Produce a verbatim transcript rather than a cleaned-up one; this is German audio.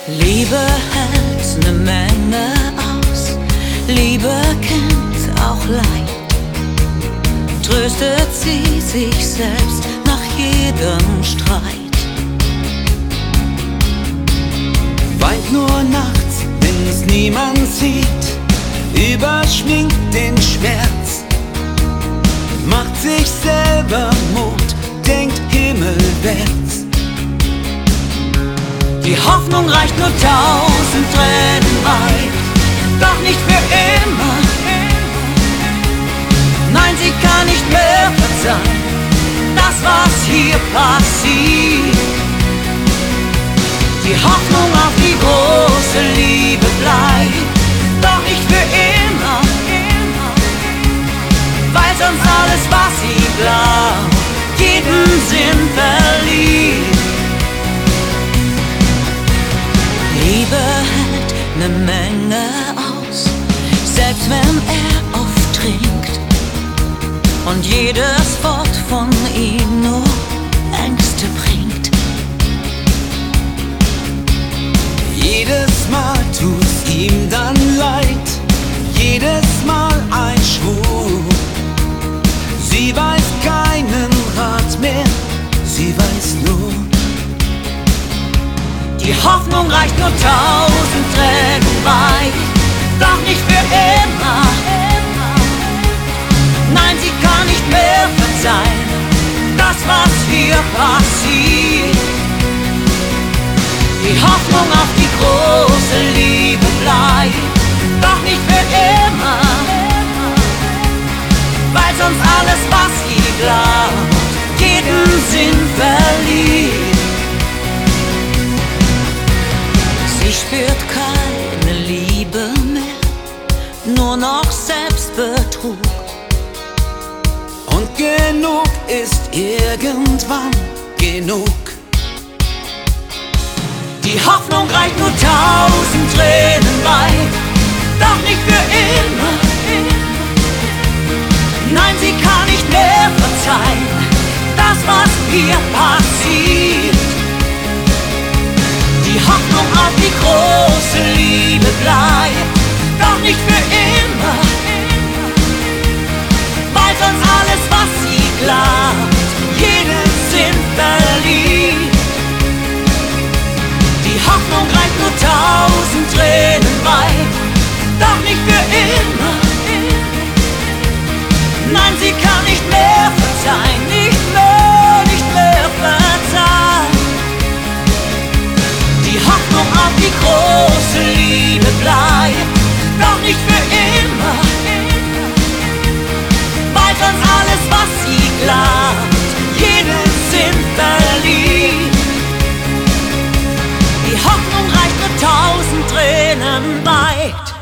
Liebe hält ne Menge aus, Liebe kennt auch Leid, tröstet sie sich selbst nach jedem Streit. Weint nur nachts, wenn's niemand sieht, überschminkt den Schmerz, macht sich selber Mut, denkt himmelwärts. Die Hoffnung reicht nur tausend Tränen weit, doch nicht für immer. Nein, sie kann nicht mehr verzeihen, das was hier passiert. Die Hoffnung auf die große Liebe bleibt, doch nicht für immer, weil sonst alles, was sie glaubt, jeden Sinn verliert. Liebe hält ne Menge aus, selbst wenn er oft trinkt und jedes Wort von ihm nur Ängste bringt. Jedes Mal tut's ihm dann leid, jedes Mal ein Schwur. Sie weiß keinen Rat mehr, sie weiß nur. Die Hoffnung reicht nur tausend Tränen weit, doch nicht für immer. Nein, sie kann nicht mehr verzeihen, das was hier passiert. Die Hoffnung auf die große Liebe bleibt, doch nicht für immer, weil sonst alles, was sie glaubt, jeden Sinn verliert. Sie spürt keine Liebe mehr, nur noch Selbstbetrug. Und genug ist irgendwann genug. Die Hoffnung reicht nur tausend Tränen weit, doch nicht für immer. Nein, sie kann nicht mehr verzeihen, das was hier passiert. Die Hoffnung auf die große Liebe bleibt, doch nicht für immer, weil sonst alles, was sie glaubt, jeden Sinn verliert. Die Hoffnung reicht nur tausend Tränen weit, doch nicht für immer. Nein, sie kann nicht mehr verzeihen, nicht mehr, nicht mehr verzeihen. Die Hoffnung auf die große Liebe bleibt, doch nicht für immer, weil sonst alles, was sie glaubt, jeden Sinn verliert. Die Hoffnung reicht nur tausend Tränen weit.